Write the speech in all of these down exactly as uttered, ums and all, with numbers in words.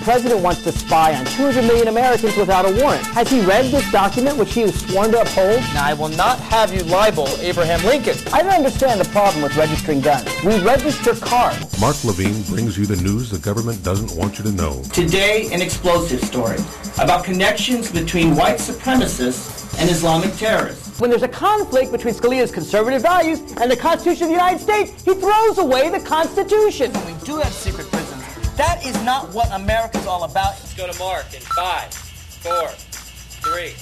president wants to spy on two hundred million Americans without a warrant. Has he read this document, which he was sworn to uphold? Now, I will not have you libel Abraham Lincoln. I don't understand the problem with registering guns. We register cars. Mark Levine brings you the news the government doesn't want you to know. Today, an explosive story about connections between white supremacists and Islamic terrorists. When there's a conflict between Scalia's conservative values and the Constitution of the United States, he throws away the Constitution. We do have secret prisons. That is not what America's all about. Let's go to Mark in five, four, three,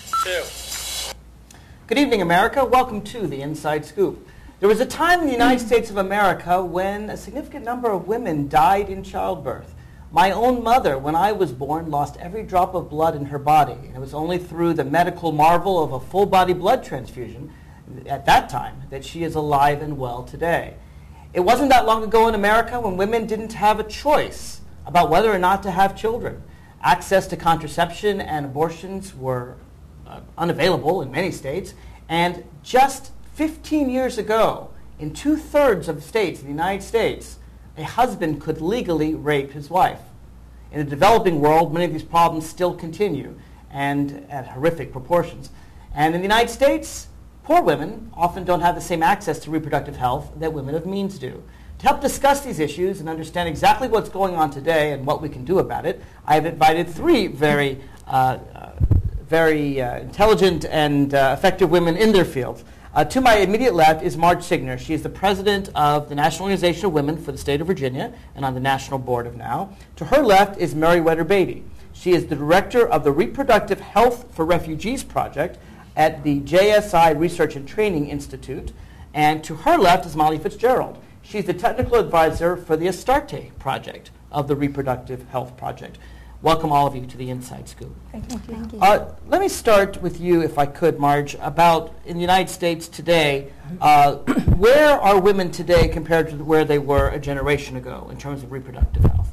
two. Good evening, America. Welcome to the Inside Scoop. There was a time in the United States of America when a significant number of women died in childbirth. My own mother, when I was born, lost every drop of blood in her body. And it was only through the medical marvel of a full-body blood transfusion at that time that she is alive and well today. It wasn't that long ago in America when women didn't have a choice about whether or not to have children. Access to contraception and abortions were uh, unavailable in many states. And just fifteen years ago, in two-thirds of the states in the United States, a husband could legally rape his wife. In the developing world, many of these problems still continue, and at horrific proportions. And in the United States, poor women often don't have the same access to reproductive health that women of means do. To help discuss these issues and understand exactly what's going on today and what we can do about it, I have invited three very, uh, uh, very uh, intelligent and uh, effective women in their fields. Uh, to my immediate left is Marge Signer. She is the president of the National Organization of Women for the state of Virginia and on the national board of NOW. To her left is Meriwether Beatty. She is the director of the Reproductive Health for Refugees Project at the J S I Research and Training Institute. And to her left is Molly Fitzgerald. She's the technical advisor for the Astarte project of the Reproductive Health Project. Welcome all of you to the Inside Scoop. Thank you. Thank you. Uh, let me start with you, if I could, Marge, about in the United States today, uh, where are women today compared to where they were a generation ago in terms of reproductive health?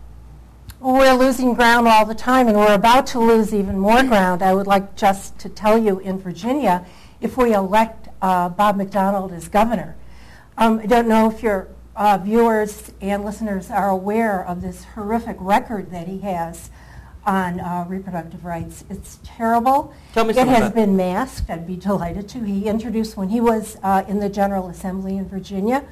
We're losing ground all the time, and we're about to lose even more ground. I would like just to tell you, in Virginia, if we elect uh, Bob McDonnell as governor, um, I don't know if your uh, viewers and listeners are aware of this horrific record that he has on uh, reproductive rights. It's terrible. Tell me it something has about been masked. I'd be delighted to. He introduced, when he was uh, in the General Assembly in Virginia,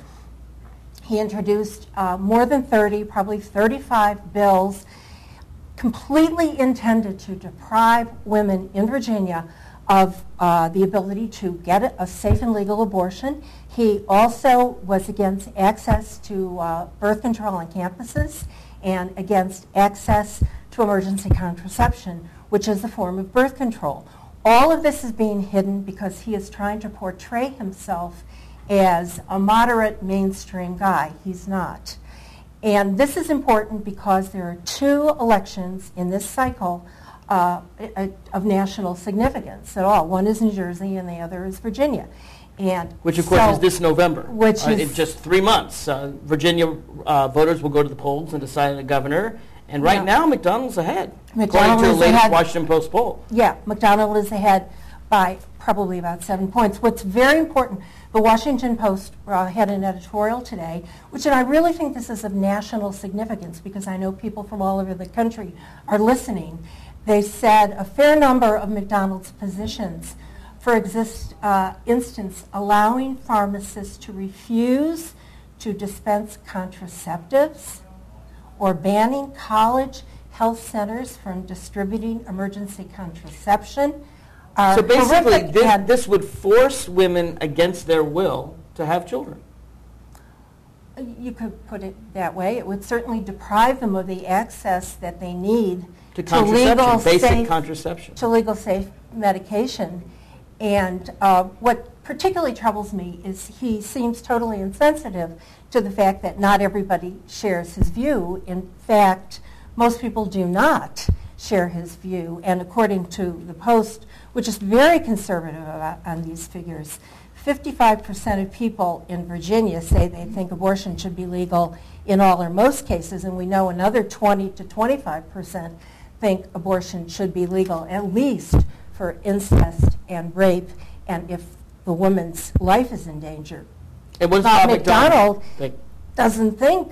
he introduced uh, more than thirty, probably thirty-five bills completely intended to deprive women in Virginia of uh, the ability to get a, a safe and legal abortion. He also was against access to uh, birth control on campuses and against access to emergency contraception, which is a form of birth control. All of this is being hidden because he is trying to portray himself as a moderate mainstream guy. He's not. And this is important because there are two elections in this cycle uh, of national significance at all. One is New Jersey and the other is Virginia. And which, of course, so, is this November. Which uh, is in just three months. Uh, Virginia uh, voters will go to the polls and decide a governor. And right yeah. now, McDonnell's ahead, McDonnell according to the is latest ahead. Washington Post poll. Yeah, McDonnell is ahead by probably about seven points. What's very important, the Washington Post uh, had an editorial today, which, and I really think this is of national significance because I know people from all over the country are listening. They said a fair number of McDonnell's positions, for exist, uh, instance, allowing pharmacists to refuse to dispense contraceptives or banning college health centers from distributing emergency contraception. So basically, this, and this would force women against their will to have children. You could put it that way. It would certainly deprive them of the access that they need To to contraception, legal basic safe, contraception. to legal safe medication. And uh, what particularly troubles me is he seems totally insensitive to the fact that not everybody shares his view. In fact, most people do not share his view. And according to the Post, which is very conservative about, on these figures, fifty-five percent of people in Virginia say they think abortion should be legal in all or most cases, and we know another twenty to twenty-five percent think abortion should be legal, at least for incest and rape, and if the woman's life is in danger. And what does Bob Bob McDonnell think? doesn't think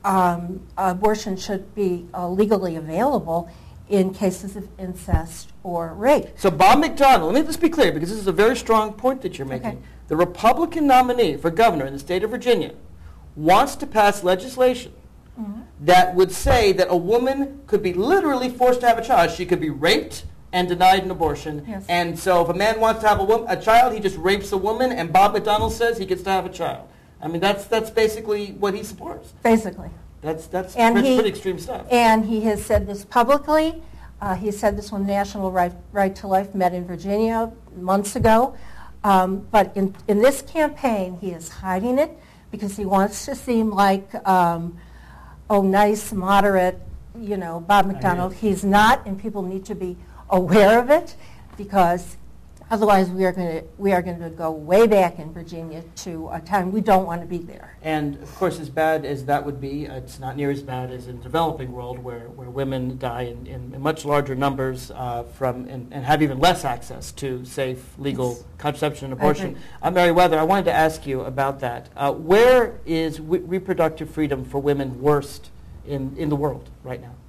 um, abortion should be uh, legally available in cases of incest or rape. So Bob McDonnell, let me just be clear, because this is a very strong point that you're making. Okay. The Republican nominee for governor in the state of Virginia wants to pass legislation mm-hmm. that would say that a woman could be literally forced to have a child. She could be raped and denied an abortion. Yes. And so if a man wants to have a, wo- a child, he just rapes a woman, and Bob McDonnell says he gets to have a child. I mean, that's that's basically what he supports. Basically. That's that's and pretty, he, pretty extreme stuff. And he has said this publicly. Uh, he said this when National Right, Right to Life met in Virginia months ago. Um, but in, in this campaign, he is hiding it because he wants to seem like, um, oh, nice, moderate, you know, Bob McDonnell. He's not, and people need to be aware of it because otherwise we are going to we are going to go way back in Virginia to a time we don't want to be there. And of course, as bad as that would be, it's not near as bad as in the developing world, where, where women die in, in much larger numbers uh, from and, and have even less access to safe, legal yes. contraception and abortion. Uh, Mary Weather, I wanted to ask you about that. Uh, where is w- reproductive freedom for women worst in, in the world right now?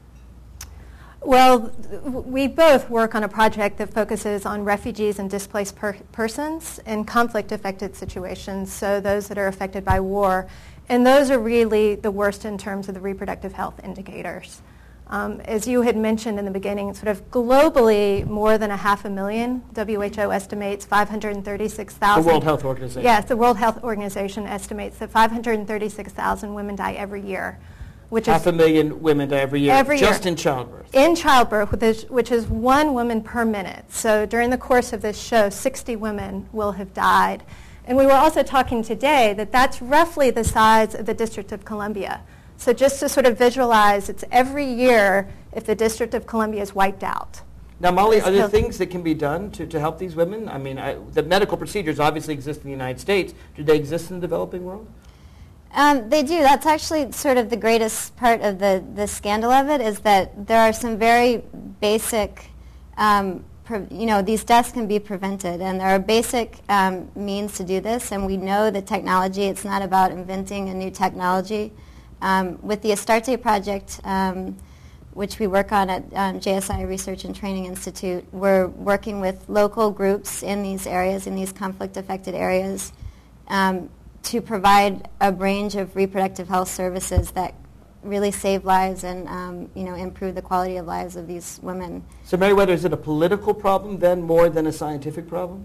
Well, we both work on a project that focuses on refugees and displaced per- persons in conflict-affected situations, so those that are affected by war. And those are really the worst in terms of the reproductive health indicators. Um, as you had mentioned in the beginning, sort of globally, more than a half a million, W H O estimates five hundred thirty-six thousand. The World Health Organization. Yes, the World Health Organization estimates that five hundred thirty-six thousand women die every year. Which Half is a million women die every year, every just year. in childbirth. In childbirth, which is, which is one woman per minute. So during the course of this show, sixty women will have died. And we were also talking today that that's roughly the size of the District of Columbia. So just to sort of visualize, it's every year if the District of Columbia is wiped out. Now, Molly, are there things that can be done to, to help these women? I mean, I, the medical procedures obviously exist in the United States. Do they exist in the developing world? Um, they do. That's actually sort of the greatest part of the, the scandal of it is that there are some very basic, um, pre- you know, these deaths can be prevented, and there are basic um, means to do this, and we know the technology. It's not about inventing a new technology. Um, with the Astarte project, um, which we work on at um, J S I Research and Training Institute, we're working with local groups in these areas, in these conflict-affected areas, um, to provide a range of reproductive health services that really save lives and um, you know improve the quality of lives of these women. So, Mary Weather, is it a political problem then more than a scientific problem?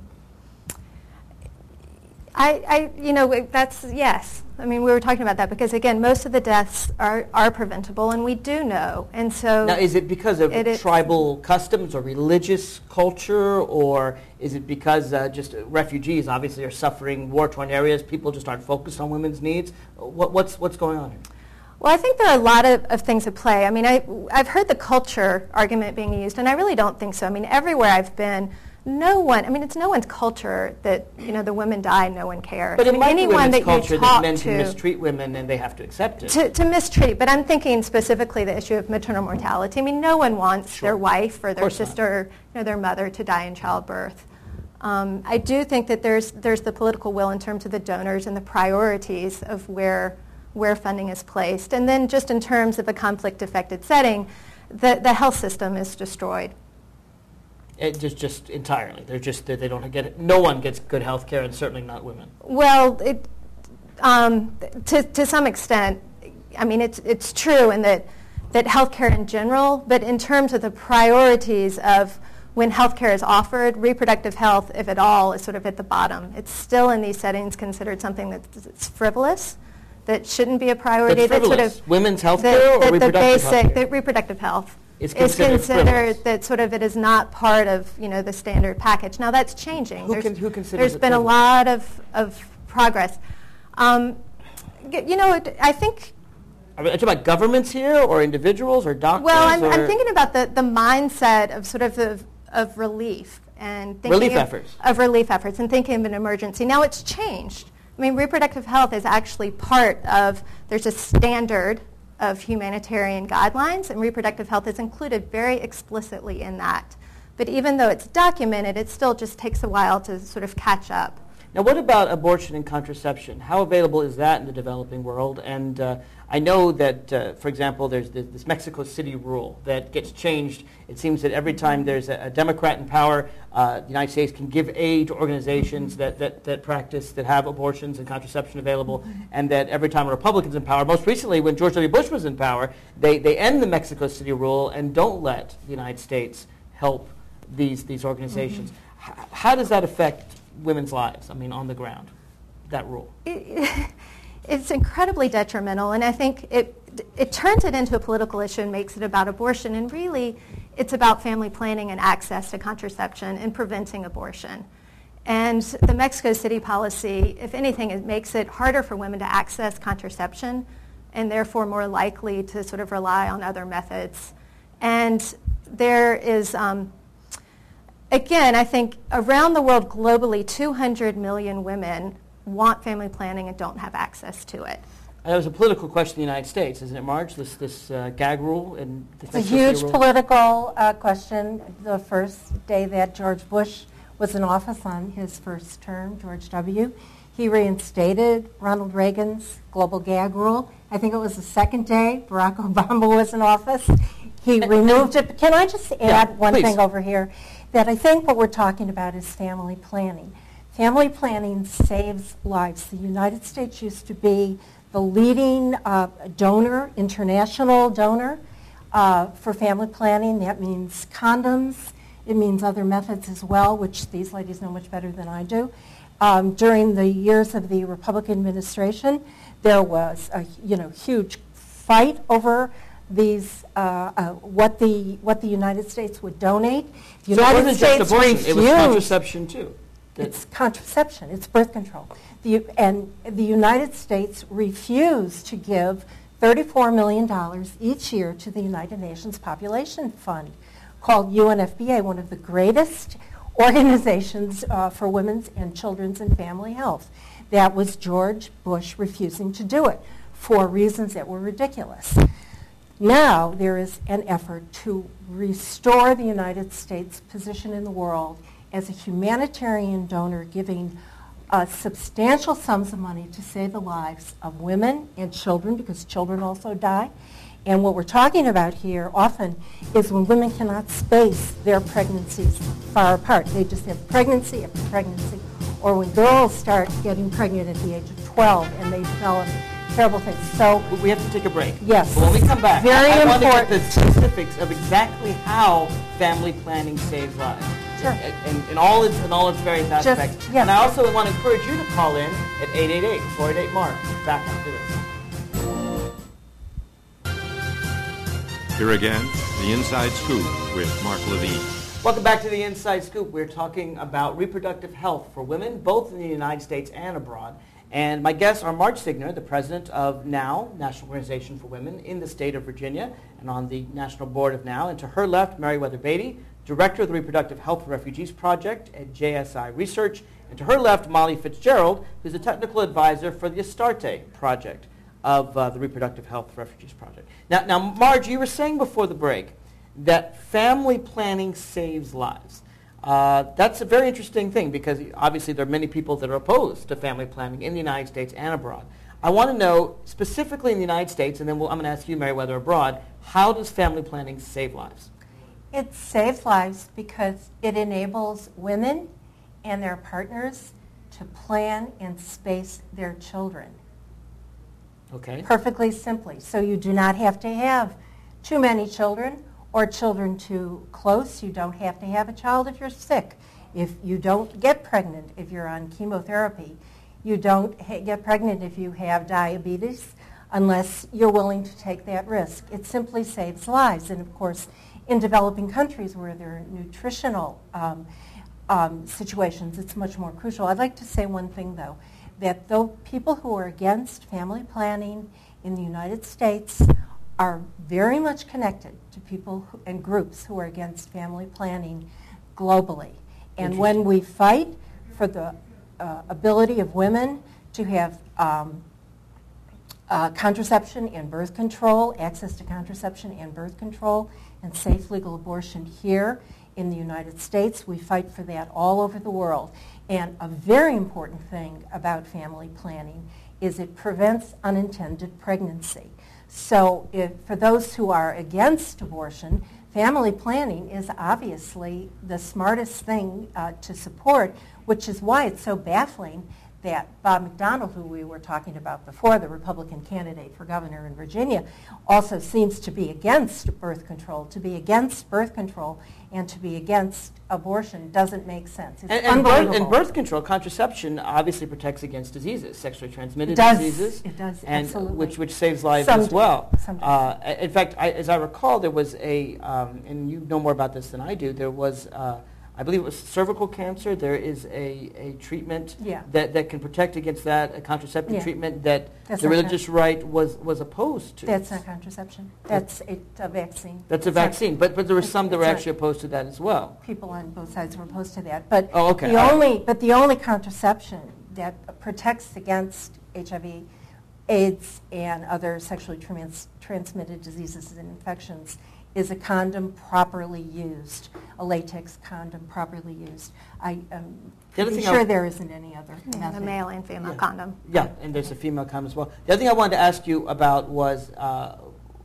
I, I, you know, that's, yes. I mean, we were talking about that because, again, most of the deaths are, are preventable, and we do know. And so, now, is it because of it, tribal customs or religious culture, or is it because uh, just refugees obviously are suffering war-torn areas, people just aren't focused on women's needs? What, what's, what's going on here? Well, I think there are a lot of, of things at play. I mean, I, I've heard the culture argument being used, and I really don't think so. I mean, everywhere I've been, no one, I mean, it's no one's culture that, you know, the women die, no one cares. But it I mean, might anyone be women's that culture you that talk men to, can mistreat women and they have to accept it. To, to mistreat, but I'm thinking specifically the issue of maternal mortality. I mean, no one wants Sure. their wife or their sister, not. you know, their mother to die in childbirth. Um, I do think that there's there's the political will in terms of the donors and the priorities of where where funding is placed. And then just in terms of a conflict-affected setting, the, the health system is destroyed. It just, just entirely. They're just they don't get it. No one gets good health care, and certainly not women. Well, it, um, to to some extent, I mean, it's it's true in that that healthcare in general, but in terms of the priorities of when healthcare is offered, reproductive health, if at all, is sort of at the bottom. It's still in these settings considered something that's, that's frivolous, that shouldn't be a priority. But frivolous. That sort of women's health that, care or that reproductive the basic, health care? The reproductive health. It's is considered, considered that sort of it is not part of, you know, the standard package. Now that's changing. Who, there's, can, who considers There's it been frivolous? a lot of, of progress. Um, you know, I think. Are we talking about governments here, or individuals, or doctors? Well, I'm, or I'm thinking about the, the mindset of sort of the, of relief and thinking relief of, efforts of relief efforts and thinking of an emergency. Now it's changed. I mean, reproductive health is actually part of. There's a standard of humanitarian guidelines, and reproductive health is included very explicitly in that. But even though it's documented, it still just takes a while to sort of catch up. Now, what about abortion and contraception? How available is that in the developing world? And uh, I know that, uh, for example, there's this, this Mexico City rule that gets changed. It seems that every time there's a, a Democrat in power, uh, the United States can give aid to organizations that, that, that practice, that have abortions and contraception available, mm-hmm. and that every time a Republican's in power, most recently when George W. Bush was in power, they, they end the Mexico City rule and don't let the United States help these, these organizations. Mm-hmm. H- how does that affect women's lives, I mean, on the ground, that rule? It, it's incredibly detrimental, and I think it it turns it into a political issue and makes it about abortion, and really it's about family planning and access to contraception and preventing abortion. And the Mexico City policy, if anything, it makes it harder for women to access contraception and therefore more likely to sort of rely on other methods. And there is... Um, Again, I think around the world globally, two hundred million women want family planning and don't have access to it. And that was a political question in the United States, isn't it, Marge? This this uh, gag rule and it's a huge rule? political uh, question. The first day that George Bush was in office on his first term, George W., he reinstated Ronald Reagan's global gag rule. I think it was the second day Barack Obama was in office. He removed it. Can I just add yeah, one please. thing over here? That I think what we're talking about is family planning. Family planning saves lives. The United States used to be the leading uh, donor, international donor uh, for family planning. That means condoms. It means other methods as well, which these ladies know much better than I do. Um, during the years of the Republican administration, there was a you know huge fight over these uh, uh, what the what the United States would donate. The so United it wasn't States just abortion; refused. it was contraception too. It's contraception. It's birth control. The, and the United States refused to give thirty-four million dollars each year to the United Nations Population Fund, called U N F B A, one of the greatest organizations uh, for women's and children's and family health. That was George Bush refusing to do it for reasons that were ridiculous. Now there is an effort to restore the United States' position in the world as a humanitarian donor, giving uh, substantial sums of money to save the lives of women and children, because children also die. And what we're talking about here often is when women cannot space their pregnancies far apart. They just have pregnancy after pregnancy. Or when girls start getting pregnant at the age of twelve and they develop terrible things. So we have to take a break. Yes. But when we come back, Very I, I important. want to get the specifics of exactly how family planning saves lives. Sure. In, in, all its, in all its various aspects. Just, yeah. And I also want to encourage you to call in at eight eight eight, four eight eight, MARK. Back after this. Here again, the Inside Scoop with Mark Levine. Welcome back to the Inside Scoop. We're talking about reproductive health for women, both in the United States and abroad. And my guests are Marge Signer, the president of NOW, National Organization for Women, in the state of Virginia, and on the national board of NOW. And to her left, Meriwether Beatty, director of the Reproductive Health for Refugees Project at J S I Research. And to her left, Molly Fitzgerald, who's a technical advisor for the Astarte project of uh, the Reproductive Health for Refugees Project. Now, now, Marge, you were saying before the break that family planning saves lives. Uh, that's a very interesting thing, because obviously there are many people that are opposed to family planning in the United States and abroad. I want to know, specifically in the United States, and then we'll, I'm going to ask you, Meriwether, abroad, how does family planning save lives? It saves lives because it enables women and their partners to plan and space their children. Okay. Perfectly simply. So you do not have to have too many children or children too close. You don't have to have a child if you're sick. If you don't get pregnant if you're on chemotherapy. You don't ha- get pregnant if you have diabetes, unless you're willing to take that risk. It simply saves lives. And of course, in developing countries where there are nutritional um, um, situations, it's much more crucial. I'd like to say one thing, though, that though people who are against family planning in the United States are very much connected to people who, and groups who are against family planning globally. And when we fight for the uh, ability of women to have um, uh, contraception and birth control, access to contraception and birth control, and safe legal abortion here in the United States. We fight for that all over the world. And a very important thing about family planning is it prevents unintended pregnancy. So if, for those who are against abortion, family planning is obviously the smartest thing uh, to support, which is why it's so baffling that Bob McDonnell, who we were talking about before, the Republican candidate for governor in Virginia, also seems to be against birth control. To be against birth control and to be against abortion doesn't make sense. It's and, and, birth, unbelievable. and birth control, contraception, obviously protects against diseases, sexually transmitted It does. diseases. It does, and absolutely. Which, which saves lives Some as do. well. Some do. Uh, in fact, I, as I recall, there was a, um, and you know more about this than I do, there was, uh, I believe it was cervical cancer. There is a, a treatment Yeah. that, that can protect against that, a contraceptive Yeah. treatment that That's the not religious right was, was opposed to. That's not contraception. That's a, a vaccine. That's a It's not- vaccine, but, but there were it's- some that were it's not- actually opposed to that as well. People on both sides were opposed to that. But Oh, okay. the All right. only, but the only contraception that protects against H I V, AIDS, and other sexually trans- transmitted diseases and infections is a condom properly used, a latex condom properly used. I am The other pretty thing I- sure there isn't any other Yeah, method. a male and female Yeah. condom. Yeah, and there's a female condom as well. The other thing I wanted to ask you about was uh,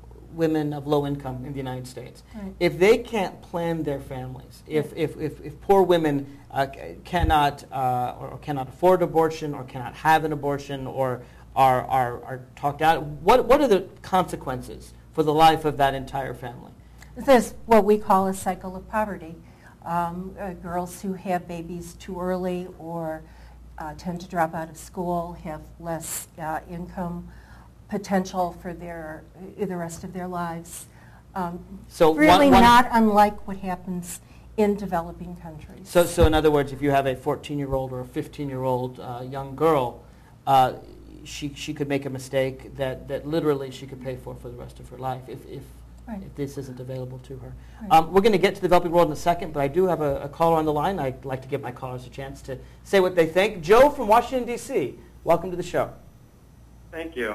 women of low income in the United States. Right. If they can't plan their families, if, if, if, if poor women uh, c- cannot uh, or, or cannot afford abortion or cannot have an abortion or are, are, are talked out, what, what are the consequences for the life of that entire family? There's what we call a cycle of poverty. Um, uh, girls who have babies too early or uh, tend to drop out of school have less uh, income potential for their uh, the rest of their lives. Um, So really one- one- not unlike what happens in developing countries. So, so in other words, if you have a fourteen-year-old or a fifteen-year-old uh, young girl, uh, she, she could make a mistake that, that literally she could pay for for the rest of her life if, if, Right. if this isn't available to her. Right. Um, we're going to get to the developing world in a second, but I do have a, a caller on the line. I'd like to give my callers a chance to say what they think. Joe from Washington, D C, welcome to the show. Thank you.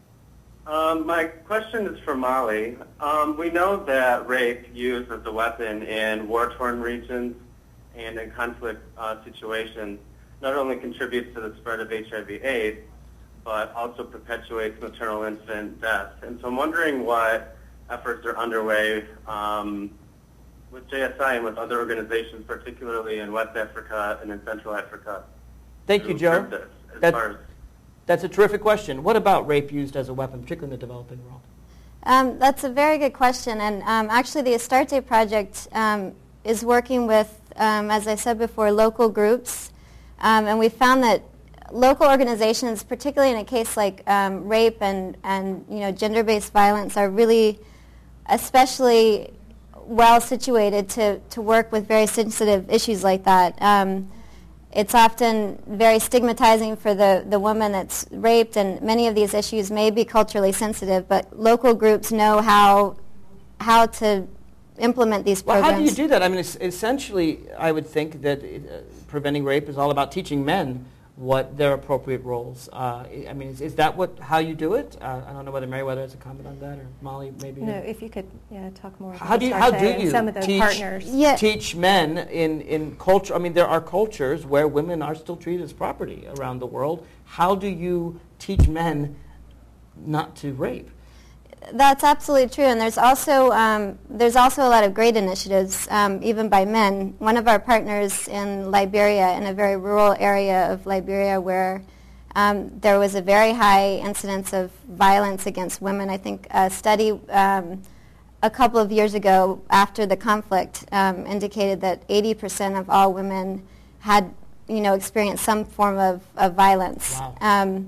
Um, my question is for Molly. Um, we know that rape used as a weapon in war-torn regions and in conflict uh, situations not only contributes to the spread of H I V AIDS, but also perpetuates maternal infant deaths. And so I'm wondering what efforts are underway um, with J S I and with other organizations, particularly in West Africa and in Central Africa. Thank to you, Joe. curb this, as That- far as That's a terrific question. What about rape used as a weapon, particularly in the developing world? Um, that's a very good question, and um, actually the Astarte Project um, is working with, um, as I said before, local groups, um, and we found that local organizations, particularly in a case like um, rape and, and you know gender-based violence, are really especially well situated to, to work with very sensitive issues like that. Um, It's often very stigmatizing for the, the woman that's raped, and many of these issues may be culturally sensitive, but local groups know how how to implement these Well, programs. how do you do that? I mean, it's, essentially, I would think that uh, preventing rape is all about teaching men what their appropriate roles. Uh, I mean, is, is that what how you do it? Uh, I don't know whether Meriwether has a comment on that, or Molly maybe. No, if you could yeah, talk more about How do you how Astarte do and you some of the teach partners. Yeah. teach men in in culture? I mean, there are cultures where women are still treated as property around the world. How do you teach men not to rape? That's absolutely true, and there's also um, there's also a lot of great initiatives, um, even by men. One of our partners in Liberia, in a very rural area of Liberia, where um, there was a very high incidence of violence against women. I think a study um, a couple of years ago, after the conflict, um, indicated that eighty percent of all women had, you know, experienced some form of, of violence. Wow. Um,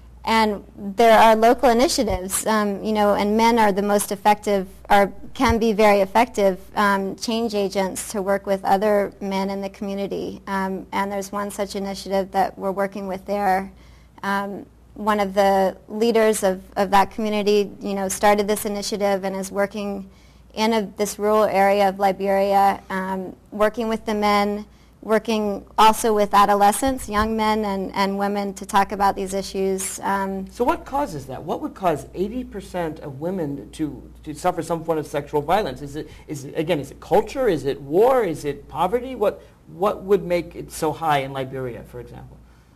And there are local initiatives, um, you know, and men are the most effective, or can be very effective um, change agents to work with other men in the community. Um, and there's one such initiative that we're working with there. Um, one of the leaders of, of that community, you know, started this initiative and is working in a, this rural area of Liberia, um, working with the men working also with adolescents, young men and, and women, to talk about these issues. Um, So what causes that? What would cause eighty percent of women to, to suffer some form of sexual violence? Is it, is it, again, is it culture? Is it war? Is it poverty? What, what would make it so high in Liberia, for example?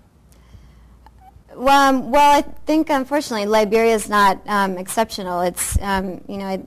well, um, well, I think, unfortunately, Liberia is not um, exceptional. It's, um, you know, it,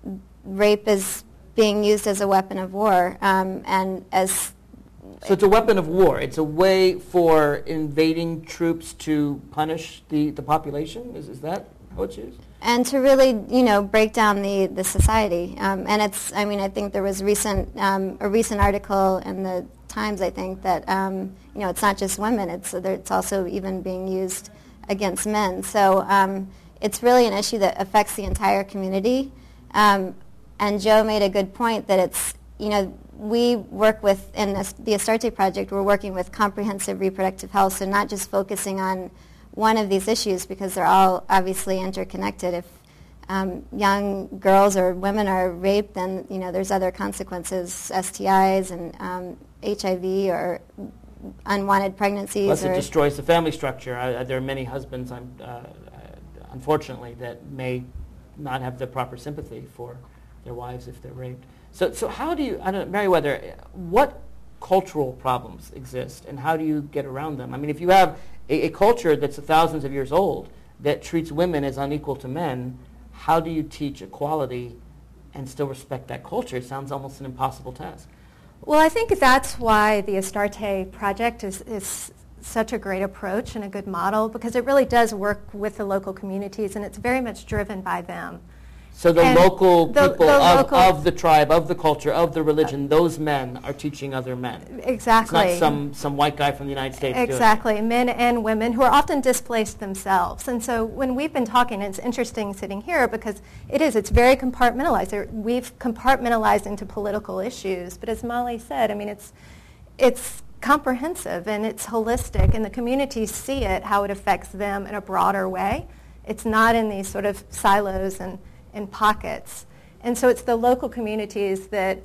rape is being used as a weapon of war, um, and as So it's a weapon of war. It's a way for invading troops to punish the, the population? Is, is that how it's used? and to really, you know, break down the, the society. Um, and it's, I mean, I think there was recent um, a recent article in the Times, I think, that, um, you know, it's not just women. It's, it's also even being used against men. So um, it's really an issue that affects the entire community. Um, and Joe made a good point that it's, you know, we work with, in this, the Astarte Project, we're working with comprehensive reproductive health, so not just focusing on one of these issues, because they're all obviously interconnected. If um, young girls or women are raped, then, you know, there's other consequences, S T Is and um, H I V or unwanted pregnancies. Plus, or it destroys the family structure. I, I, there are many husbands, um, uh, unfortunately, that may not have the proper sympathy for their wives if they're raped. So, so how do you, I don't know, Meriwether, what cultural problems exist, and how do you get around them? I mean, if you have a, a culture that's thousands of years old that treats women as unequal to men, how do you teach equality and still respect that culture? It sounds almost an impossible task. Well, I think that's why the Astarte Project is, is such a great approach and a good model, because it really does work with the local communities, and it's very much driven by them. So the And local the- people the of, local- of the tribe, of the culture, of the religion, those men are teaching other men. Exactly. It's not some, some white guy from the United States doing it. Exactly, men and women who are often displaced themselves. And so when we've been talking, it's interesting sitting here because it is, it's very compartmentalized. There- We've compartmentalized into political issues, but as Molly said, I mean, it's, it's comprehensive and it's holistic, and the communities see it, how it affects them in a broader way. It's not in these sort of silos and in pockets. And so it's the local communities that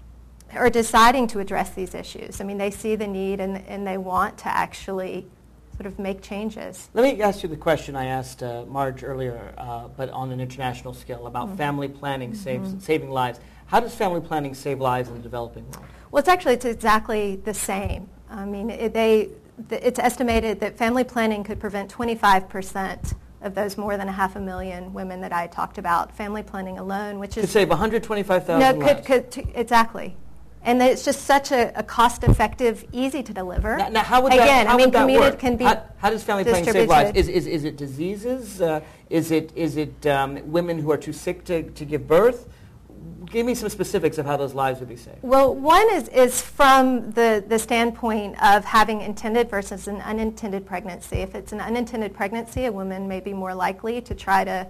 are deciding to address these issues. I mean, they see the need and, and they want to actually sort of make changes. Let me ask you the question I asked uh, Marge earlier, uh, but on an international scale, about mm-hmm. family planning mm-hmm. saves, saving lives. How does family planning save lives in the developing world? Well, it's actually it's exactly the same. I mean, it, they, it's estimated that family planning could prevent twenty-five percent of those more than a half a million women that I talked about. Family planning alone, which is... Could save one hundred twenty-five thousand no, lives. could, could, exactly. And it's just such a, a cost-effective, easy to deliver. Now, now how would Again, that, how I mean, would that community work? can be how, how does family planning save lives? distributed. Is, is, is it diseases? Uh, is it, is it um, women who are too sick to, to give birth? Give me some specifics of how those lives would be saved. Well, one is, is from the, the standpoint of having intended versus an unintended pregnancy. If it's an unintended pregnancy, a woman may be more likely to try to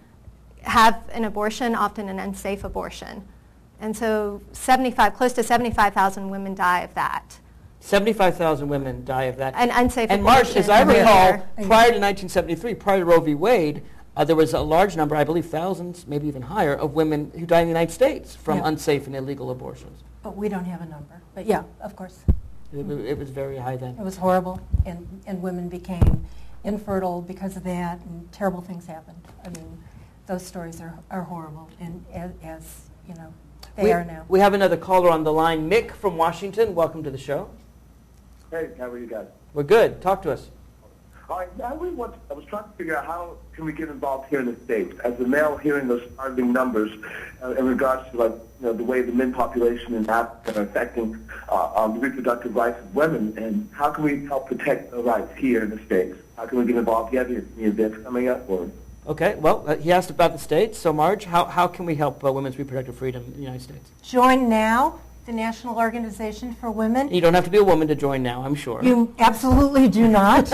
have an abortion, often an unsafe abortion. And so seventy-five, close to seventy-five thousand women die of that. seventy-five thousand women die of that. An unsafe and abortion. Marge, as I every recall, year. prior to nineteen seventy-three, prior to Roe v. Wade, Uh, there was a large number, I believe thousands, maybe even higher, of women who died in the United States from Yeah. unsafe and illegal abortions. But we don't have a number. But yeah, of course. It, it was very high then. It was horrible, and, and women became infertile because of that, and terrible things happened. I mean, those stories are, are horrible, and as, as you know, they we, are now. We have another caller on the line. Nick from Washington, welcome to the show. Hey, how are you guys? We're good. Talk to us. All right, I, really want to, I was trying to figure out how can we get involved here in the States. As a male, hearing those startling numbers uh, in regards to, like, you know, the way the men population in Africa are affecting uh, um, the reproductive rights of women, and how can we help protect the rights here in the States? How can we get involved? Do you have any, any events coming up? Or? Okay, well, uh, he asked about the States. So, Marge, how, how can we help uh, women's reproductive freedom in the United States? Join now, the National Organization for Women. You don't have to be a woman to join now, I'm sure. You absolutely do not.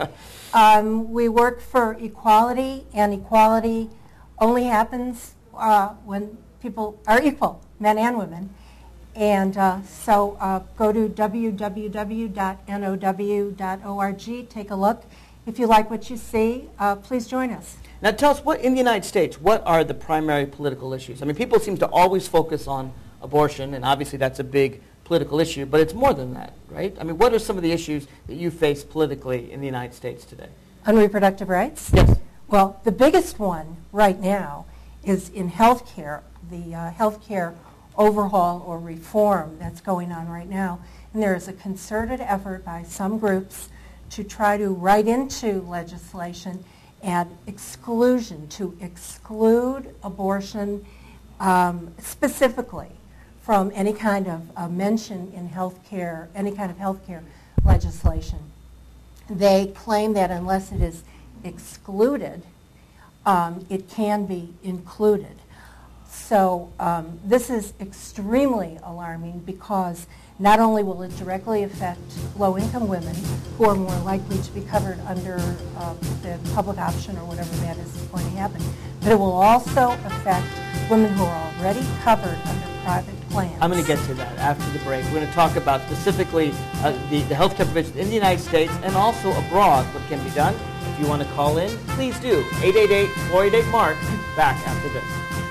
um, we work for equality, and equality only happens uh, when people are equal, men and women. And uh, so uh, go to w w w dot n o w dot org, take a look. If you like what you see, uh, please join us. Now tell us, what in the United States, what are the primary political issues? I mean, people seem to always focus on abortion, and obviously that's a big political issue, but it's more than that, right? I mean, what are some of the issues that you face politically in the United States today? On reproductive rights? Yes. Well, the biggest one right now is in health care, the uh, health care overhaul or reform that's going on right now. And there is a concerted effort by some groups to try to write into legislation and exclusion, to exclude abortion um, specifically from any kind of uh, mention in health care, any kind of health care legislation. They claim that unless it is excluded, um, it can be included. So um, this is extremely alarming because not only will it directly affect low-income women who are more likely to be covered under uh, the public option or whatever that is going to happen, but it will also affect women who are already covered under private plans. I'm going to get to that after the break. We're going to talk about specifically uh, the, the health care provisions in the United States and also abroad, what can be done. If you want to call in, please do. eight eight eight, four eight eight, MARK. Back after this.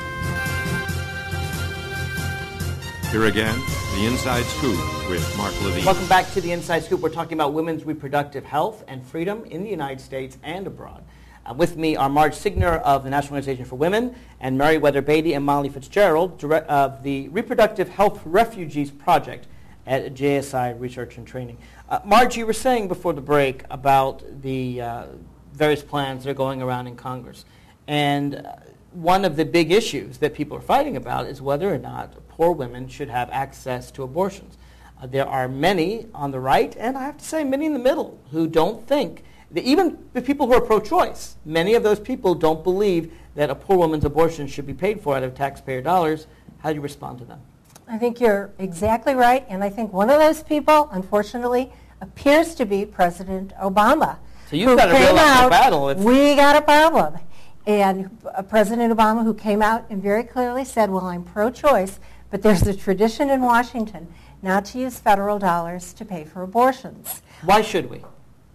Here again, the Inside Scoop with Mark Levine. Welcome back to the Inside Scoop. We're talking about women's reproductive health and freedom in the United States and abroad. Uh, with me are Marge Signer of the National Organization for Women and Meriwether Beatty and Molly Fitzgerald direct, of the Reproductive Health Refugees Project at J S I Research and Training. Uh, Marge, you were saying before the break about the uh, various plans that are going around in Congress. And uh, one of the big issues that people are fighting about is whether or not poor women should have access to abortions. Uh, there are many on the right, and I have to say many in the middle, who don't think, that even the people who are pro-choice, many of those people don't believe that a poor woman's abortion should be paid for out of taxpayer dollars. How do you respond to them? I think you're exactly right, and I think one of those people, unfortunately, appears to be President Obama. So you've got a real uphill battle. It's we got a problem. And uh, President Obama, who came out and very clearly said, well, I'm pro-choice, but there's a tradition in Washington not to use federal dollars to pay for abortions. Why should we?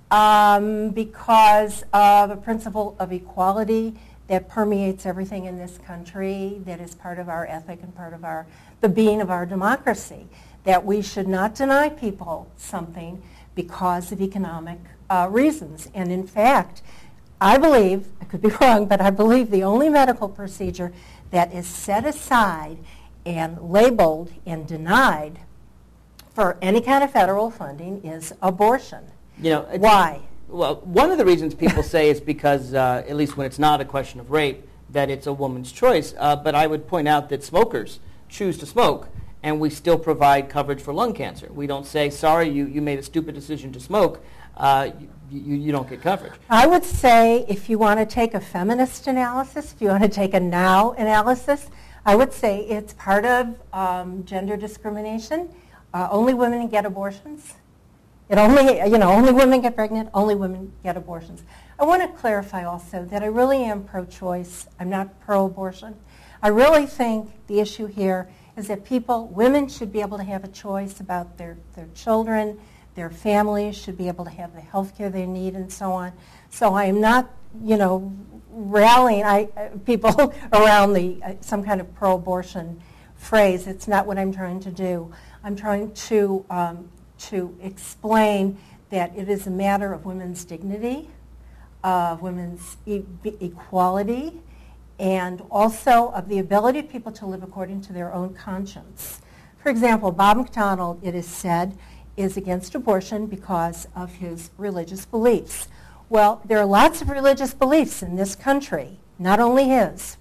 Um, because of a principle of equality that permeates everything in this country, that is part of our ethic and part of our the being of our democracy, that we should not deny people something because of economic uh, reasons. And in fact, I believe, I could be wrong, but I believe the only medical procedure that is set aside and labeled and denied for any kind of federal funding is abortion. You know, Why? Well, one of the reasons people say is because, uh, at least when it's not a question of rape, that it's a woman's choice. Uh, but I would point out that smokers choose to smoke, and we still provide coverage for lung cancer. We don't say, sorry, you, you made a stupid decision to smoke. Uh, you, you don't get coverage. I would say if you want to take a feminist analysis, if you want to take a now analysis, I would say it's part of um, gender discrimination. Uh, only women get abortions. It only, you know, only women get pregnant, only women get abortions. I want to clarify also that I really am pro-choice. I'm not pro-abortion. I really think the issue here is that people, women should be able to have a choice about their, their children, their families should be able to have the health care they need and so on. So I am not, you know, rallying I, uh, people around the uh, some kind of pro-abortion phrase. It's not what I'm trying to do. I'm trying to um, to explain that it is a matter of women's dignity, of women's e- equality, and also of the ability of people to live according to their own conscience. For example, Bob McDonald, it is said, is against abortion because of his religious beliefs. Well, there are lots of religious beliefs in this country, not only his.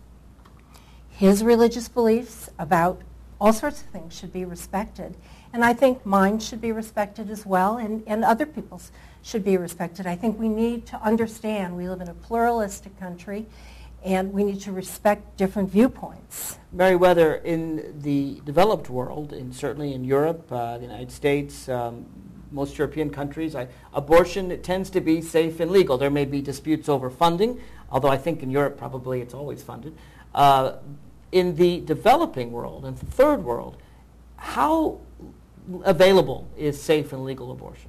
His religious beliefs about all sorts of things should be respected. And I think mine should be respected as well, and, and other people's should be respected. I think we need to understand we live in a pluralistic country, and we need to respect different viewpoints. Meriwether, in the developed world, and certainly in Europe, uh, the United States, um, most European countries, I, abortion it tends to be safe and legal. There may be disputes over funding, although I think in Europe probably it's always funded. Uh, in the developing world, and the third world, how available is safe and legal abortion?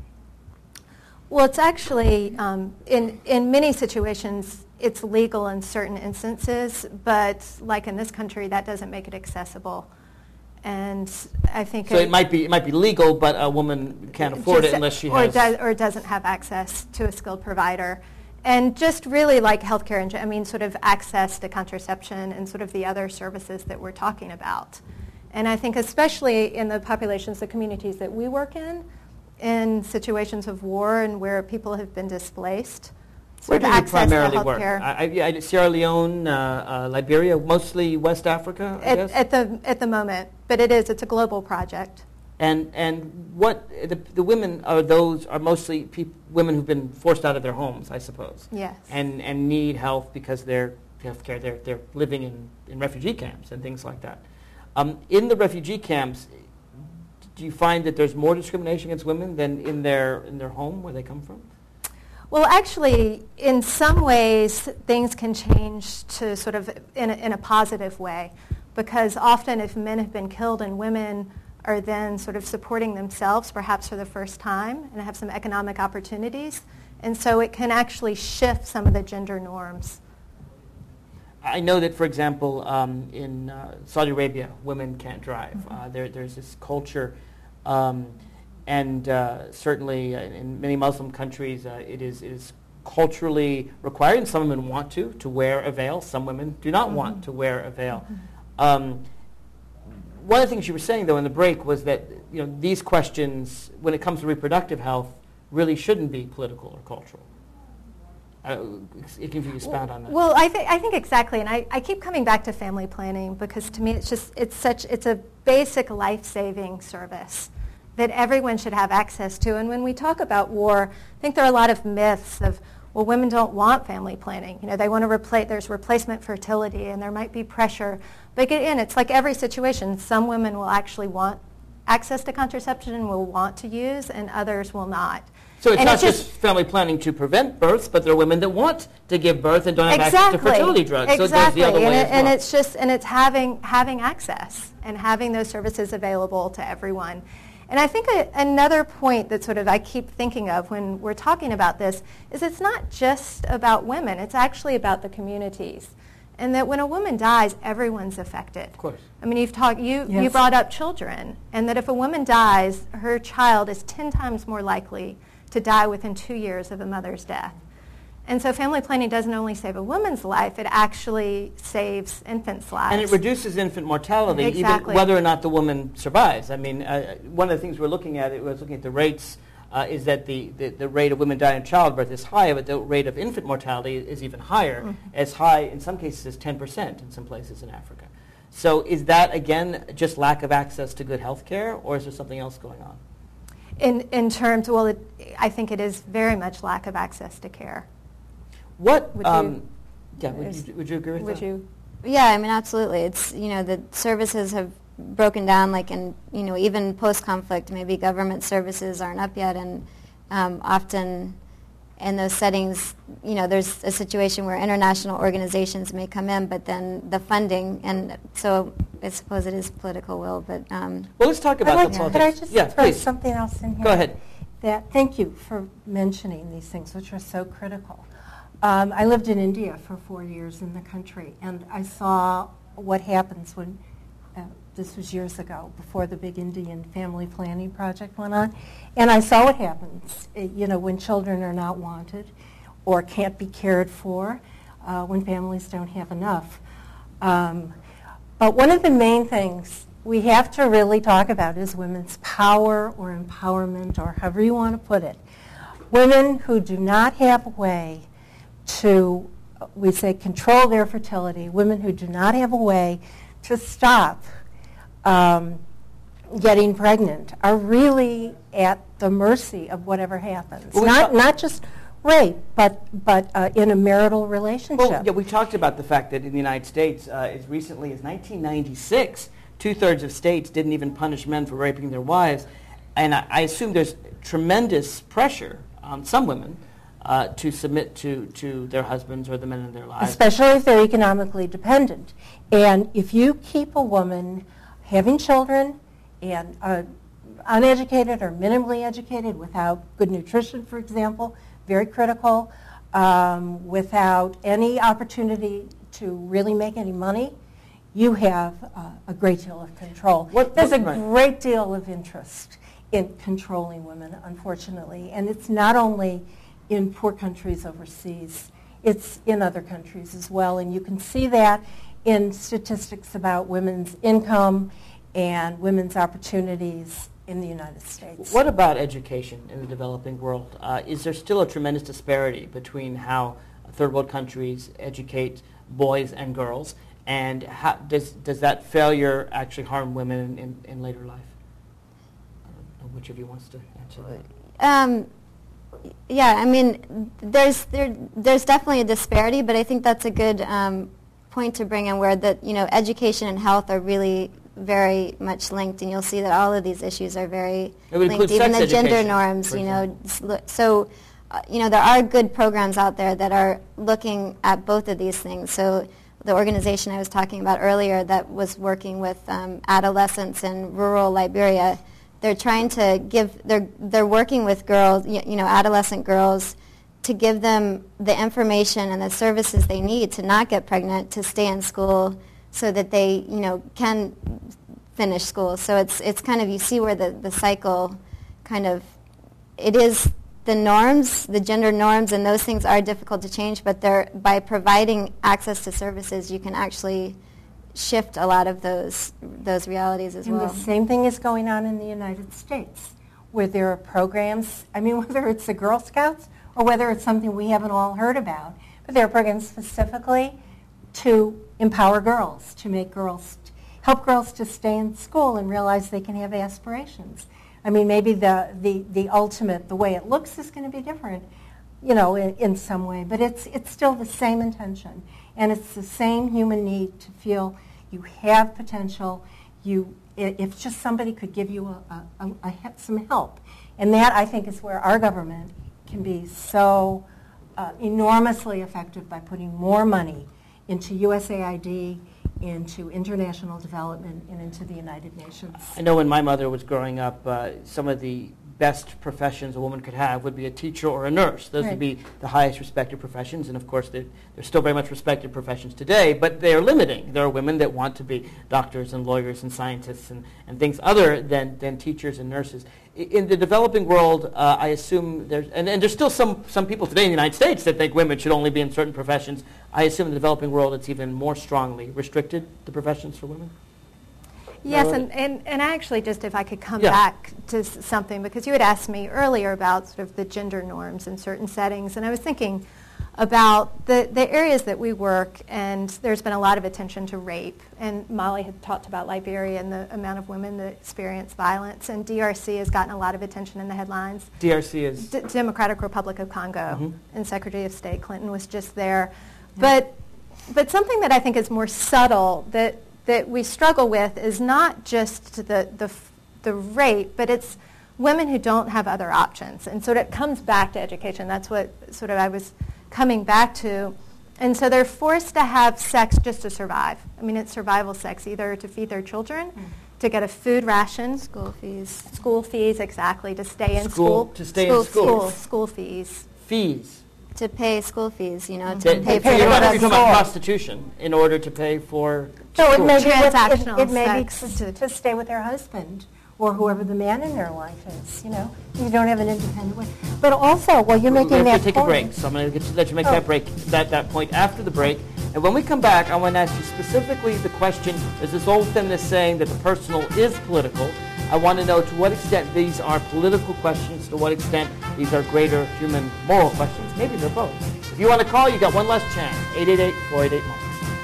Well, it's actually, um, in, in many situations, it's legal in certain instances, but like in this country, that doesn't make it accessible And I think So it, it might be it might be legal, but a woman can't afford just, it unless she or has... Does, or doesn't have access to a skilled provider. And just really like healthcare, in, I mean sort of access to contraception and sort of the other services that we're talking about. And I think especially in the populations, the communities that we work in, in situations of war and where people have been displaced, Where sort do of you access primarily to work? healthcare. I, I, I, Sierra Leone, uh, uh, Liberia, mostly West Africa, I At, guess? at the at the moment, but it is, it's a global project. And and what the, the women are those are mostly peop, women who've been forced out of their homes, I suppose. Yes. And and need help because they're healthcare. They're they're living in, in refugee camps and things like that. Um, in the refugee camps, do you find that there's more discrimination against women than in their in their home where they come from? Well, actually, in some ways, things can change to sort of in a, in a positive way, because often if men have been killed and women are then sort of supporting themselves, perhaps for the first time, and have some economic opportunities. And so it can actually shift some of the gender norms. I know that, for example, um, in uh, Saudi Arabia, women can't drive. Mm-hmm. Uh, there, there's this culture, um, and uh, certainly uh, in many Muslim countries, uh, it is it is culturally required, and some women want to, to wear a veil. Some women do not mm-hmm. want to wear a veil. Mm-hmm. Um, One of the things you were saying, though, in the break was that you know these questions, when it comes to reproductive health, really shouldn't be political or cultural. Uh, if you could expound on that. Well, I think I think exactly, and I, I keep coming back to family planning because to me it's just it's such it's a basic life-saving service that everyone should have access to. And when we talk about war, I think there are a lot of myths of, well, women don't want family planning. You know, they want to replace, there's replacement fertility, and there might be pressure. But again, it's like every situation. Some women will actually want access to contraception and will want to use, and others will not. So it's and not it's just, just family planning to prevent births, but there are women that want to give birth and don't have exactly, access to fertility drugs. Exactly. So it goes the other and way it, as well. And it's just, and it's having having access and having those services available to everyone. And I think a, another point that sort of I keep thinking of when we're talking about this is it's not just about women. It's actually about the communities. And that when a woman dies, everyone's affected. Of course. I mean, you've talked, you, Yes. you brought up children, and that if a woman dies, her child is ten times more likely to die within two years of a mother's death. And so family planning doesn't only save a woman's life, it actually saves infants' lives. And it reduces infant mortality, Exactly. even whether or not the woman survives. I mean, uh, one of the things we're looking at, it was looking at the rates, uh, is that the, the, the rate of women dying in childbirth is higher, but the rate of infant mortality is even higher, mm-hmm. as high, in some cases, as ten percent in some places in Africa. So is that, again, just lack of access to good health care, or is there something else going on? In, in terms, well, it, I think it is very much lack of access to care. What, would um, you, yeah, would you, would you agree with would that? You? Yeah, I mean, absolutely. It's, you know, the services have broken down, like in, you know, even post-conflict, maybe government services aren't up yet, and um, often in those settings, you know, there's a situation where international organizations may come in, but then the funding, and so I suppose it is political will, but... Um, well, let's talk about I'd like the to, politics. could I just yeah, throw please. something else in here? Go ahead. That, thank you for mentioning these things, which are so critical. Um, I lived in India for four years in the country, and I saw what happens when, uh, this was years ago, before the big Indian family planning project went on, and I saw what happens, uh, you know, when children are not wanted or can't be cared for, uh, when families don't have enough. Um, but one of the main things we have to really talk about is women's power or empowerment, or however you want to put it. Women who do not have a way to, we say, control their fertility, women who do not have a way to stop um, getting pregnant are really at the mercy of whatever happens. Well, we not, ta- not just rape, but, but uh, in a marital relationship. Well, yeah, we talked about the fact that in the United States, uh, as recently as nineteen ninety-six, two-thirds of states didn't even punish men for raping their wives. And I, I assume there's tremendous pressure on some women Uh, to submit to, to their husbands or the men in their lives. Especially if they're economically dependent. And if you keep a woman having children and uh, uneducated or minimally educated, without good nutrition, for example, very critical, um, without any opportunity to really make any money, you have uh, a great deal of control. What, There's a right. great deal of interest in controlling women, unfortunately, and it's not only in poor countries overseas, it's in other countries as well, and you can see that in statistics about women's income and women's opportunities in the United States. What about education in the developing world? Uh, is there still a tremendous disparity between how third world countries educate boys and girls, and how, does, does that failure actually harm women in, in later life? I don't know which of you wants to answer that. Um, yeah, I mean, there's there there's definitely a disparity, but I think that's a good um, point to bring in, where that you know education and health are really very much linked, and you'll see that all of these issues are very linked, even the gender norms. You know, so uh, you know there are good programs out there that are looking at both of these things. So the organization I was talking about earlier that was working with um, adolescents in rural Liberia, they're trying to give, they're, they're working with girls, you, you know, adolescent girls, to give them the information and the services they need to not get pregnant, to stay in school so that they, you know, can finish school. So it's, it's kind of, you see where the, the cycle kind of, it is the norms, the gender norms, and those things are difficult to change, but they're, by providing access to services, you can actually shift a lot of those those realities as and well. The same thing is going on in the United States, where there are programs, I mean, whether it's the Girl Scouts or whether it's something we haven't all heard about, but there are programs specifically to empower girls, to make girls, help girls to stay in school and realize they can have aspirations. I mean, maybe the, the, the ultimate, the way it looks is going to be different, you know, in, in some way, but it's, it's still the same intention. And it's the same human need to feel you have potential. You, if just somebody could give you a, a, a, a, some help. And that, I think, is where our government can be so uh, enormously effective, by putting more money into U S A I D, into international development, and into the United Nations. I know when my mother was growing up, uh, some of the best professions a woman could have would be a teacher or a nurse. Those right. would be the highest respected professions, and of course they're, they're still very much respected professions today, but they're limiting. There are women that want to be doctors and lawyers and scientists and, and things other than, than teachers and nurses. I, in the developing world, uh, I assume there's, and, and there's still some, some people today in the United States that think women should only be in certain professions. I assume in the developing world it's even more strongly restricted, the professions for women. Yes, and, and, and actually, just if I could come yeah. back to s- something, because you had asked me earlier about sort of the gender norms in certain settings, and I was thinking about the, the areas that we work, and there's been a lot of attention to rape, and Molly had talked about Liberia and the amount of women that experience violence, and D R C has gotten a lot of attention in the headlines. D R C is? D- Democratic Republic of Congo, mm-hmm. and Secretary of State Clinton was just there. Yeah. But, but something that I think is more subtle that that we struggle with is not just the, the, the rape, but it's women who don't have other options. And so it comes back to education. That's what sort of I was coming back to. And so they're forced to have sex just to survive. I mean, it's survival sex, either to feed their children, mm. to get a food ration. School fees. School fees, exactly, to stay in school. school. To stay school, in school. School, school fees. Fees. To pay school fees, you know, Mm-hmm. to To, pay to, for you're your not talking about school. prostitution in order to pay for So school. it may be, with, Transactional it, it may be sex. to, to stay with their husband or whoever the man in their life is, you know. You don't have an independent way. But also, while you're making we have that to take point, a break, so I'm going to let you make Oh. that break, that, that point after the break. And when we come back, I want to ask you specifically the question, is this old feminist saying that the personal is political? I want to know to what extent these are political questions, to what extent these are greater human moral questions. Maybe they're both. If you want to call, you got one last chance, eight eight eight, four eight eight, M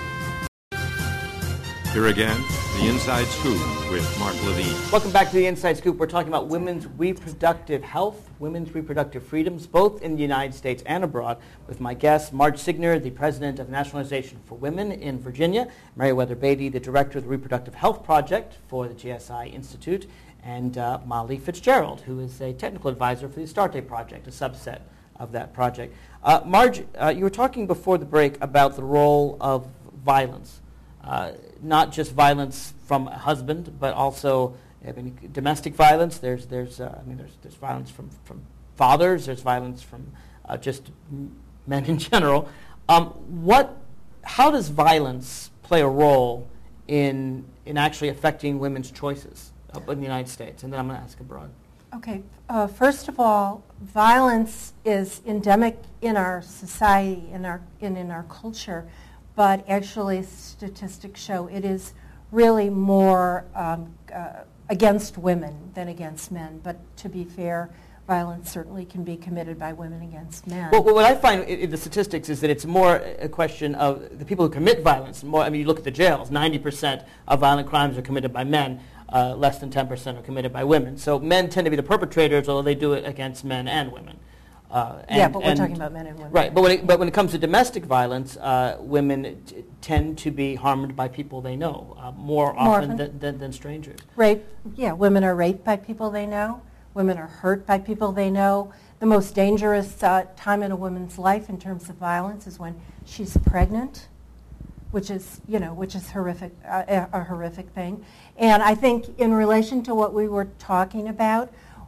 A R K. Here again, The Inside Scoop with Mark Levine. Welcome back to The Inside Scoop. We're talking about women's reproductive health, women's reproductive freedoms, both in the United States and abroad, with my guests, Marge Signer, the president of Nationalization for Women in Virginia, Meriwether Beatty, the director of the Reproductive Health Project for the G S I Institute, and uh, Molly Fitzgerald, who is a technical advisor for the Astarte Project, a subset of that project. Uh, Marge, uh, you were talking before the break about the role of violence. Uh, not just violence from a husband, but also I mean, domestic violence. There's, there's, uh, I mean, there's, there's violence from, from fathers. There's violence from uh, just men in general. Um, what, how does violence play a role in in actually affecting women's choices up in the United States? And then I'm going to ask abroad. Okay. Uh, first of all, violence is endemic in our society, in our in, in our culture, but actually statistics show it is really more um, uh, against women than against men. But to be fair, violence certainly can be committed by women against men. Well, what I find in the statistics is that it's more a question of the people who commit violence. More, I mean, you look at the jails, ninety percent of violent crimes are committed by men. Uh, less than ten percent are committed by women. So men tend to be the perpetrators, although they do it against men and women. Uh, and, yeah, but we're and talking about men and women. Right, but when it, but when it comes to domestic violence, uh, women t- tend to be harmed by people they know uh, more, More often, often. Than, than, than strangers. Rape, yeah, women are raped by people they know. Women are hurt by people they know. The most dangerous uh, time in a woman's life in terms of violence is when she's pregnant, which is, you know, which is horrific, uh, a, a horrific thing. And I think in relation to what we were talking about,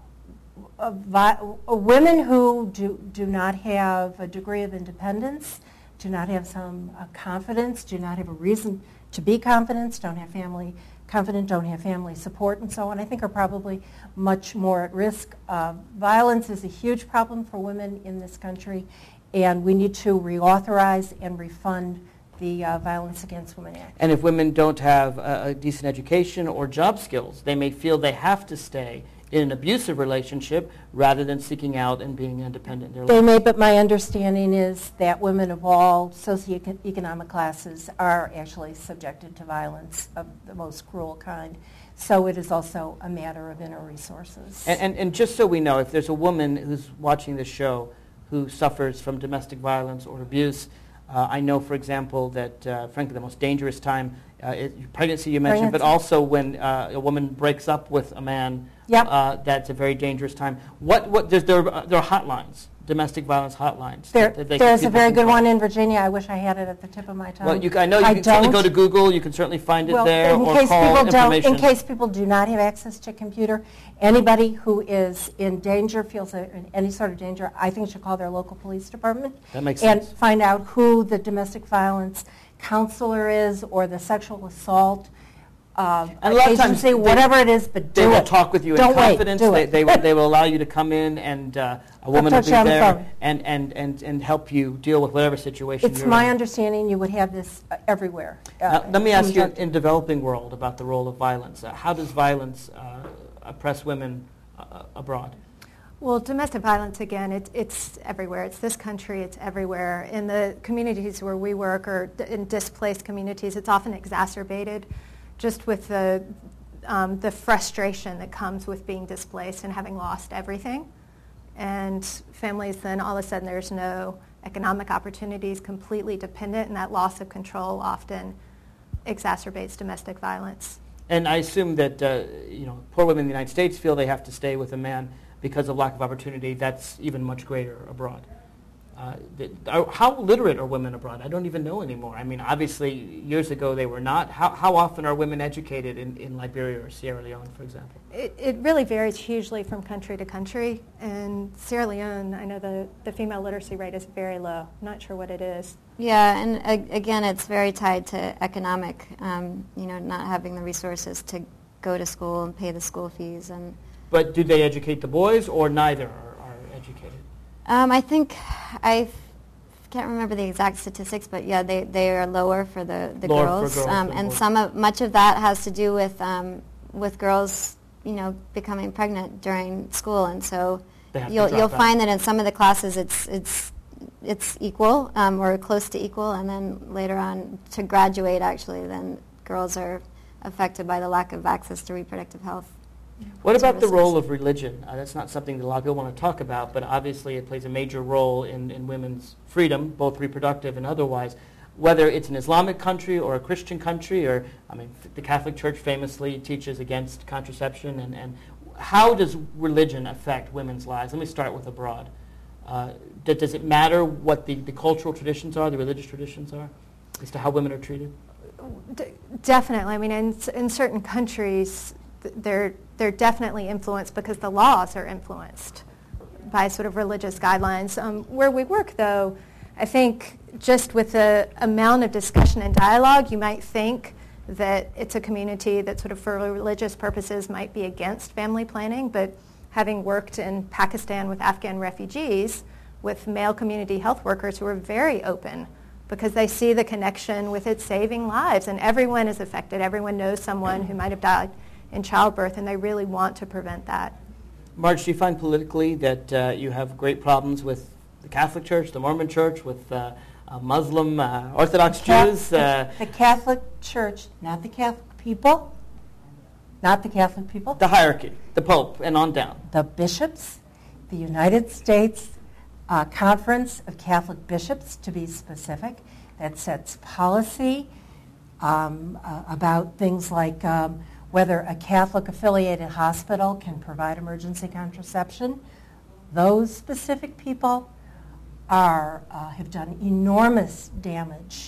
uh, vi- uh, women who do, do not have a degree of independence, do not have some uh, confidence, do not have a reason to be confident, don't have family confident, don't have family support, and so on, I think are probably much more at risk. Uh, violence is a huge problem for women in this country, and we need to reauthorize and refund the uh, Violence Against Women Act. And if women don't have a, a decent education or job skills, they may feel they have to stay in an abusive relationship rather than seeking out and being independent in their They life. may, but my understanding is that women of all socioeconomic classes are actually subjected to violence of the most cruel kind. So it is also a matter of inner resources. And, and, and just so we know, if there's a woman who's watching this show who suffers from domestic violence or abuse, uh, I know, for example, that, uh, frankly, the most dangerous time, uh, is pregnancy you mentioned, Pregnancy. but also when uh, a woman breaks up with a man, Yep. uh, that's a very dangerous time. What, what, there's, there, are, there are hotlines, domestic violence hotlines. There, that they there's can, a very can good call. one in Virginia. I wish I had it at the tip of my tongue. Well, you, I know you I can certainly go don't. to Google. You can certainly find it Well, there in or case call people don't, information. in case people do not have access to a computer, anybody who is in danger, feels a, in any sort of danger, I think should call their local police department. That makes and sense. find out who the domestic violence counselor is or the sexual assault uh, And a lot of times agency, they- whatever it is, but do They will it. talk with you Don't in wait, confidence. do they, it. they, will, they will allow you to come in, and uh, a woman will touch be you on the there phone. and, and, and, and help you deal with whatever situation It's you're my in. understanding you would have this uh, everywhere. Uh, Now, let me ask you, conjunct- in developing world, about the role of violence. Uh, how does violence uh, oppress women uh, abroad? Well, domestic violence, again, it, it's everywhere. It's this country, it's everywhere. In the communities where we work, or d- in displaced communities, it's often exacerbated just with the, um, the frustration that comes with being displaced and having lost everything. And families then, all of a sudden, there's no economic opportunities, completely dependent, and that loss of control often exacerbates domestic violence. And I assume that uh, you know, poor women in the United States feel they have to stay with a man because of lack of opportunity. That's even much greater abroad. Uh, th- are, how literate are women abroad? I don't even know anymore. I mean, obviously, years ago they were not. How, how often are women educated in, in Liberia or Sierra Leone, for example? It, it really varies hugely from country to country. In Sierra Leone, I know the, the female literacy rate is very low. I'm not sure what it is. Yeah, and uh, again, it's very tied to economic, um, you know, not having the resources to go to school and pay the school fees. And But do they educate the boys, or neither are, are educated? um, I think I can't remember the exact statistics, but yeah, they, they are lower for the, the Lower for girls, girls um, than and boys. some of much of that has to do with um, with girls, you know, becoming pregnant during school, and so They have to you'll drop you'll out. find that in some of the classes it's it's it's equal um, or close to equal, and then later on to graduate, actually, then girls are affected by the lack of access to reproductive health. What about the services. role of religion? Uh, that's not something that a lot of people want to talk about, but obviously it plays a major role in, in women's freedom, both reproductive and otherwise. Whether it's an Islamic country or a Christian country, or, I mean, f- the Catholic Church famously teaches against contraception, and, and how does religion affect women's lives? Let me start with abroad. Uh, d- does it matter what the, the cultural traditions are, the religious traditions are, as to how women are treated? D- definitely. I mean, in, s- in certain countries, th- they're, they're definitely influenced because the laws are influenced by sort of religious guidelines. Um, where we work, though, I think just with the amount of discussion and dialogue, you might think that it's a community that sort of for religious purposes might be against family planning, but having worked in Pakistan with Afghan refugees, with male community health workers who are very open because they see the connection with it saving lives, and everyone is affected. Everyone knows someone who might have died in childbirth, and they really want to prevent that. Marge, do you find politically that uh, you have great problems with the Catholic Church, the Mormon Church, with uh, uh, Muslim, uh, Orthodox Jews? Uh, the Catholic Church, not the Catholic people, not the Catholic people. The hierarchy, the Pope, and on down. The bishops, the United States uh, Conference of Catholic Bishops, to be specific, that sets policy um, uh, about things like um, whether a Catholic-affiliated hospital can provide emergency contraception. Those specific people are uh, have done enormous damage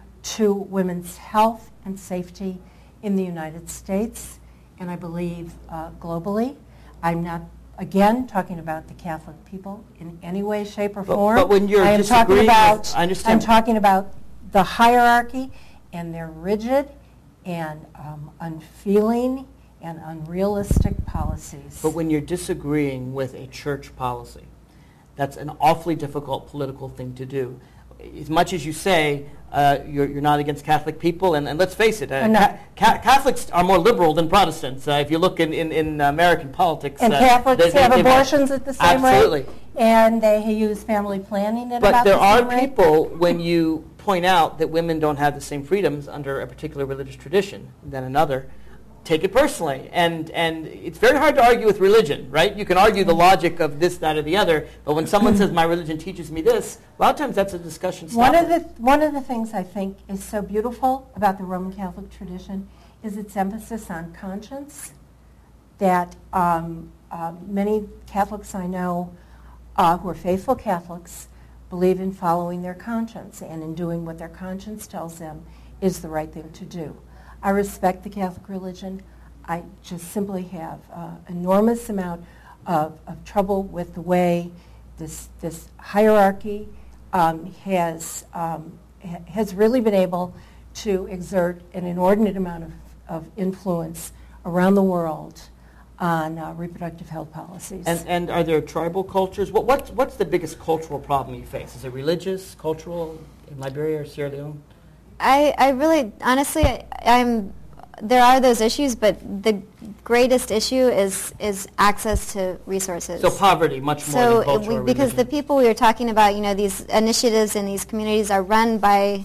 to women's health and safety in the United States, and I believe uh, globally. I'm not, again, talking about the Catholic people in any way, shape, or but, form. But when you're I am talking about, with, I understand. I'm talking about the hierarchy, and their rigid and um, unfeeling and unrealistic policies. But when you're disagreeing with a church policy, that's an awfully difficult political thing to do. As much as you say uh, you're, you're not against Catholic people, and, and let's face it, uh, ca- ca- Catholics are more liberal than Protestants. Uh, if you look in, in, in American politics. And uh, Catholics they, they, have they abortions have, at the same absolutely. rate. Absolutely. And they use family planning at but about there the same are rate. people, when you point out that women don't have the same freedoms under a particular religious tradition than another, take it personally. And and it's very hard to argue with religion, right? You can argue the logic of this, that, or the other, but when someone says, my religion teaches me this, a lot of times that's a discussion stopper. One of the one of the things I think is so beautiful about the Roman Catholic tradition is its emphasis on conscience, that um, uh, many Catholics I know uh, who are faithful Catholics believe in following their conscience and in doing what their conscience tells them is the right thing to do. I respect the Catholic religion. I just simply have uh, enormous amount of, of trouble with the way this this hierarchy um, has um, ha- has really been able to exert an inordinate amount of, of influence around the world on uh, reproductive health policies. And, and are there tribal cultures? What, what's, what's the biggest cultural problem you face? Is it religious, cultural, in Liberia or Sierra Leone? I, I really, honestly, I, I'm, there are those issues, but the greatest issue is is access to resources. So poverty, much more so than culture we, or because religion. the people we were talking about, you know, these initiatives in these communities are run by,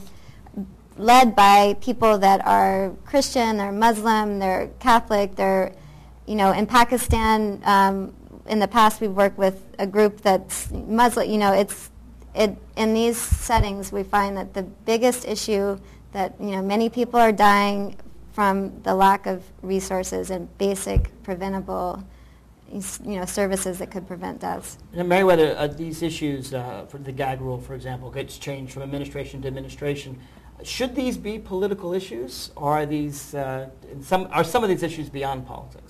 led by people that are Christian, they're Muslim, they're Catholic, they're, you know, in Pakistan, um, in the past we've worked with a group that's Muslim, you know, it's, It, in these settings, we find that the biggest issue that, you know, many people are dying from the lack of resources and basic preventable, you know, services that could prevent deaths. And Meriwether, uh, these issues, uh, for the gag rule, for example, gets changed from administration to administration. Should these be political issues, or are these uh, some are some of these issues beyond politics?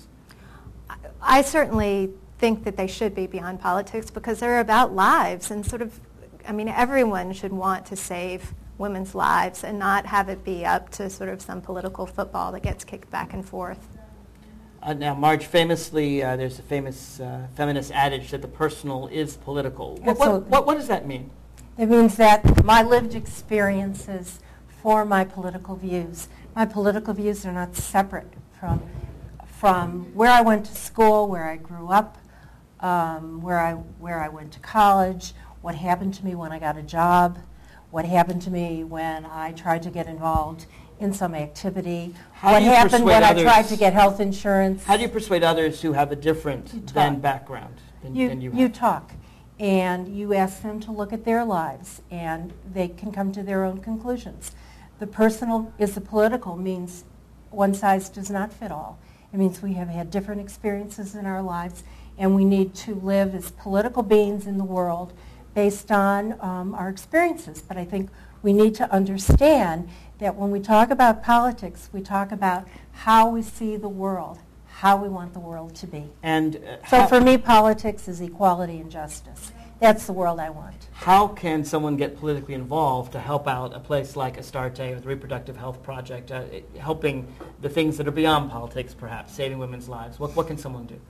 I certainly think that they should be beyond politics because they're about lives and sort of. I mean, everyone should want to save women's lives and not have it be up to sort of some political football that gets kicked back and forth. Uh, now, Marge, famously, uh, there's a famous uh, feminist adage that the personal is political. What, what, what, what does that mean? It means that my lived experiences form my political views. My political views are not separate from, from where I went to school, where I grew up, um, where I, where I went to college, what happened to me when I got a job, what happened to me when I tried to get involved in some activity, How what do you happened when persuade I tried others- to get health insurance. How do you persuade others who have a different than talk. background than You, than you you have? talk, and you ask them to look at their lives, and they can come to their own conclusions. The personal is the political means one size does not fit all. It means we have had different experiences in our lives, and we need to live as political beings in the world based on um, our experiences. But I think we need to understand that when we talk about politics, we talk about how we see the world, how we want the world to be. And uh, So how- for me, politics is equality and justice. That's the world I want. How can someone get politically involved to help out a place like Astarte or the Reproductive Health Project, uh, helping the things that are beyond politics, perhaps, saving women's lives? What, what can someone do?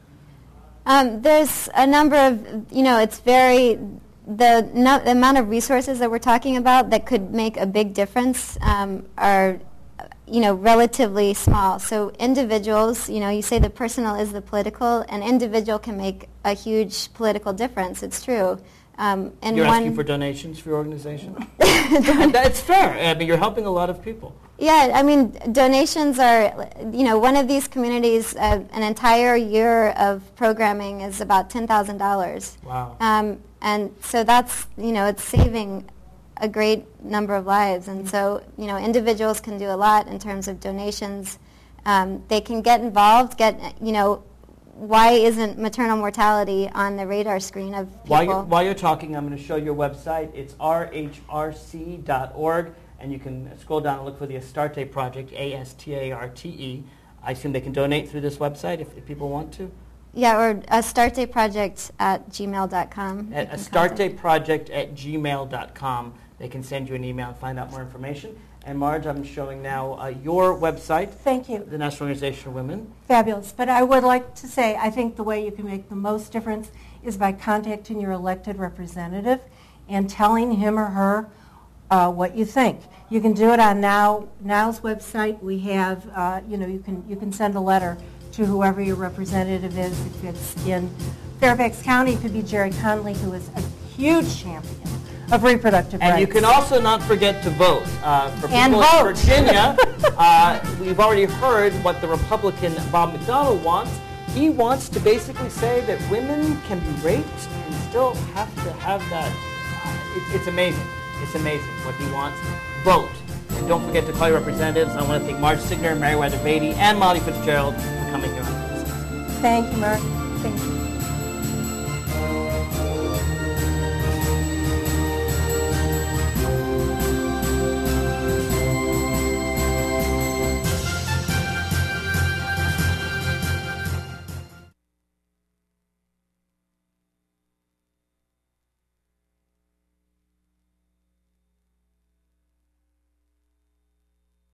Um, there's a number of, you know, it's very, the, no, the amount of resources that we're talking about that could make a big difference um, are, you know, relatively small. So individuals, you know, you say the personal is the political, an individual can make a huge political difference. It's true. Um, and you're one asking for donations for your organization? That's fair. I mean, you're helping a lot of people. Yeah, I mean, donations are, you know, one of these communities, uh, an entire year of programming is about ten thousand dollars. Wow. Um, and so that's, you know, it's saving a great number of lives. And so, you know, individuals can do a lot in terms of donations. Um, they can get involved, get, you know, why isn't maternal mortality on the radar screen of people? While you're, while you're talking, I'm going to show your website. It's r h r c dot org, and you can scroll down and look for the Astarte Project, A S T A R T E. I assume they can donate through this website if, if people want to? Yeah, or Astarte Project at gmail dot com. At Astarte Project at gmail dot com. They can send you an email and find out more information. And Marge, I'm showing now uh, your website. Thank you. The National Organization of Women. Fabulous. But I would like to say, I think the way you can make the most difference is by contacting your elected representative and telling him or her uh, what you think. You can do it on Now Now's website. We have, uh, you know, you can you can send a letter to whoever your representative is. If it's in Fairfax County, it could be Jerry Conley, who is a huge champion of reproductive and rights. And you can also not forget to vote. Uh, for and people vote. in Virginia, uh, we've already heard what the Republican Bob McDonnell wants. He wants to basically say that women can be raped and still have to have that. Uh, it, it's amazing. It's amazing what he wants. Vote. And don't forget to call your representatives. I want to thank Marge Signer, Meriwether Beatty, and Molly Fitzgerald for coming here on this. Thank you, Mark. Thank you.